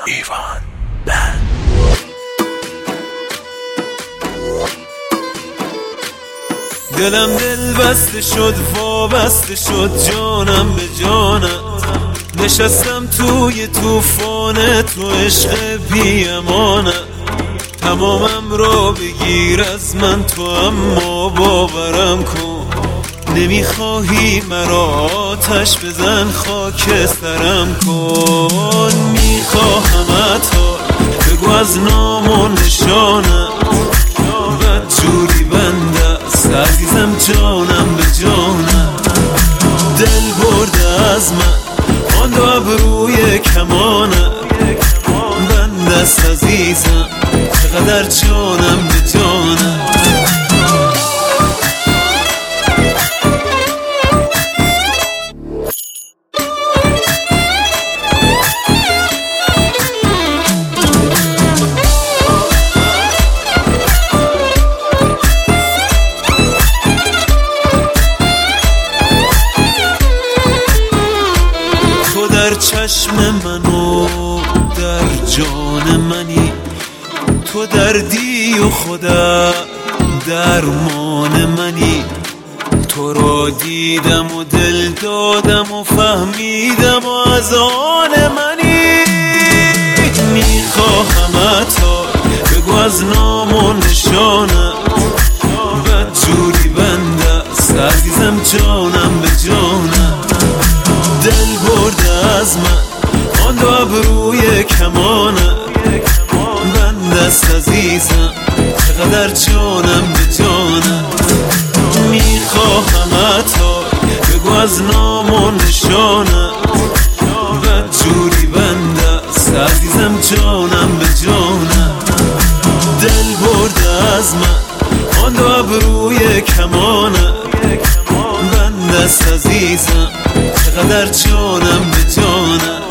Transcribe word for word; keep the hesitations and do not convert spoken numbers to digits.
ایوان بند. دلم دل بسته شد وابسته شد جانم به جانت، نشستم توی توفان تو عشق بی امانت. تمامم را بگیر از من تو اما باورم کن، نمیخواهی مرا آتش بزن خاک سرم کن. میخواهم تا بگو از نام و نشانم، بد جوری بنده است عزیزم جانم به جانم. دل برده از من آن دو ابروی کمانم، بنده است عزیزم چقدر جانم به جانم. تو در چشم من و در جان منی، تو دردی و خودت درمان منی. تو را دیدم و دل دادم و فهمیدم و از آن منی. میخواهم تا بگو از نام و نشانم، بد جوری بنده است عزیزم جانم به جانم. دل برده از من آن دو ابروی کمانم، بنده است عزیزم چقدر جانم به جانم. میخواهم تا بگو از نام و نشانم، بد جوری بنده است عزیزم جانم به جانم. دل برده از من آن دو ابروی کمانم، بنده است عزیزم چقدر جانم به جانم.